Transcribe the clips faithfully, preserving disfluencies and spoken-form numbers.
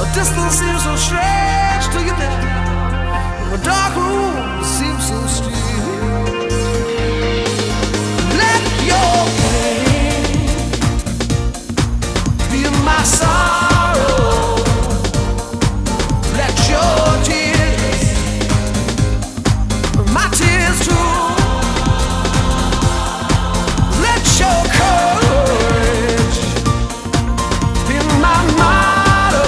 distance seems so strange to you now. The dark room seems so still. Let your pain be my sorrow. Let your tears, my tears too. Let your courage be my motto.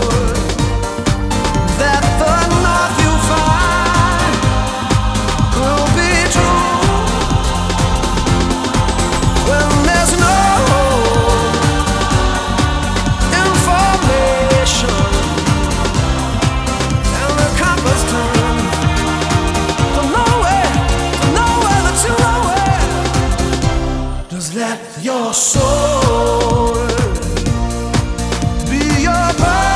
That the north you find will be true. When there's no information and the compass turns to nowhere, to nowhere that you nowhere. Just let your soul be your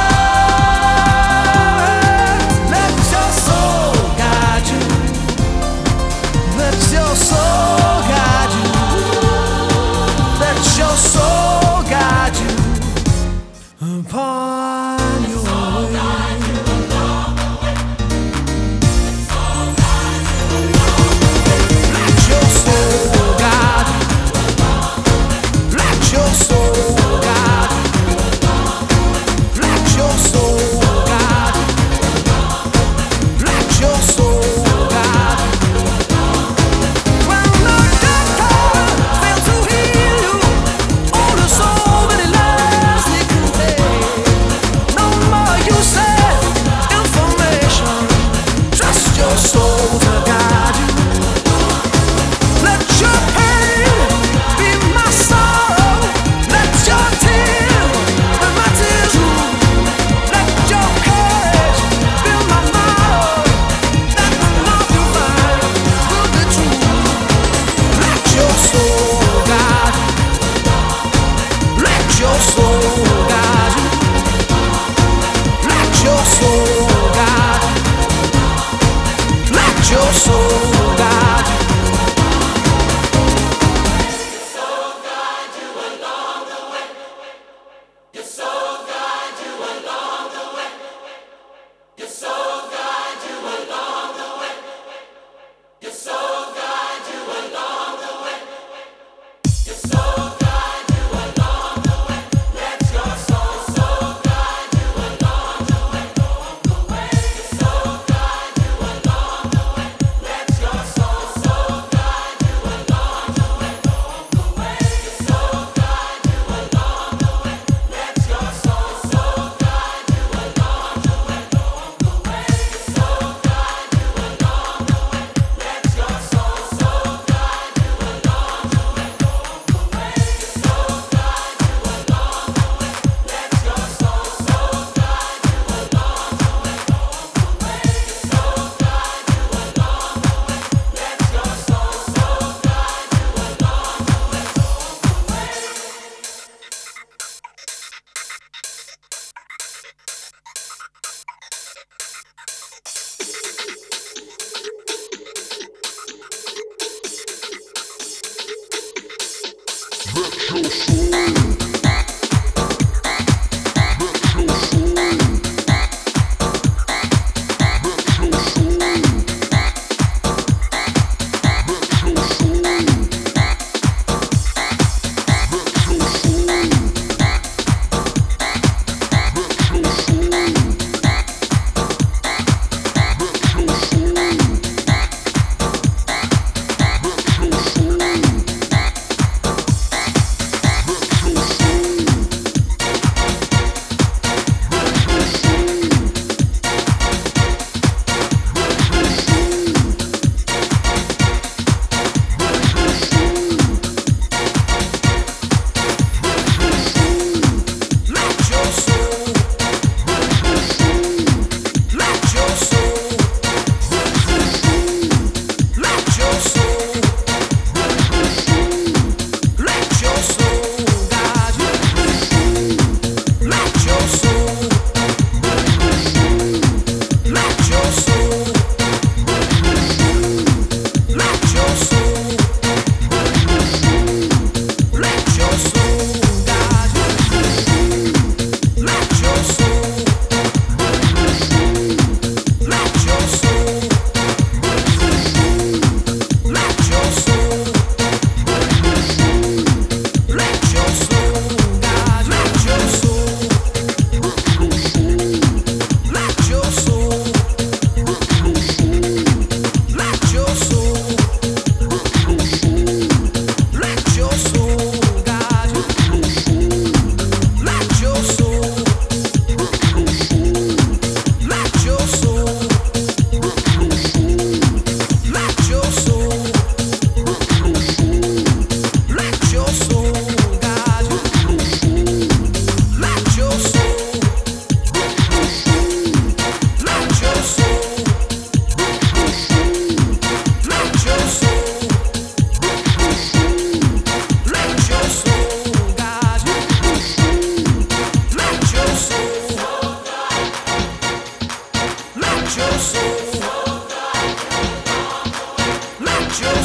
bird. Let your soul guide you. Let your soul guide you. Let your soul guide you upon your way. Let your soul guide you. Let your soul guide you. Let your soul guide you. Let your soul guide you. When the doctor fails to heal you, only so many lives they can take. No more use of information. Trust your soul to guide you. Let your pain be my sorrow. Let your tears be my tears too. Let your courage be my motto. That the love you find will be true. Let your soul guide you. Let your soul guide you. Let your soul guide you. Let your soul guide you.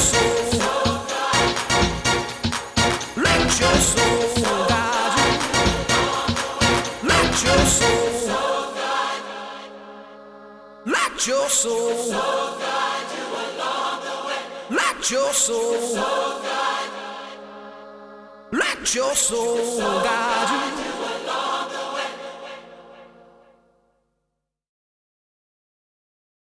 soul, let your soul guide you. Let your soul, let your soul, let your soul, let your soul guide you.